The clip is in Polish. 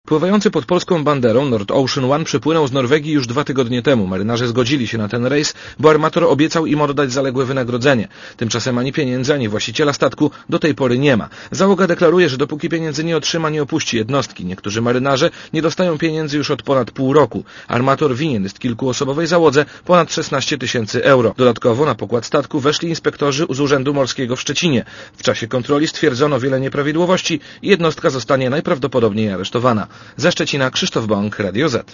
Pływający pod polską banderą Nord Ocean One przypłynął z Norwegii już 2 tygodnie temu. Marynarze zgodzili się na ten rejs, bo armator obiecał im oddać zaległe wynagrodzenie. Tymczasem ani pieniędzy, ani właściciela statku do tej pory nie ma. Załoga deklaruje, że dopóki pieniędzy nie otrzyma, nie opuści jednostki. Niektórzy marynarze nie dostają pieniędzy już od ponad pół roku. Armator winien jest kilkuosobowej załodze ponad 16 000 euro. Dodatkowo na pokład statku weszli inspektorzy z Urzędu Morskiego w Szczecinie. W czasie kontroli stwierdzono wiele nieprawidłowości i jednostka zostanie najprawdopodobniej aresztowana. Ze Szczecina Krzysztof Bąk, Radio Z.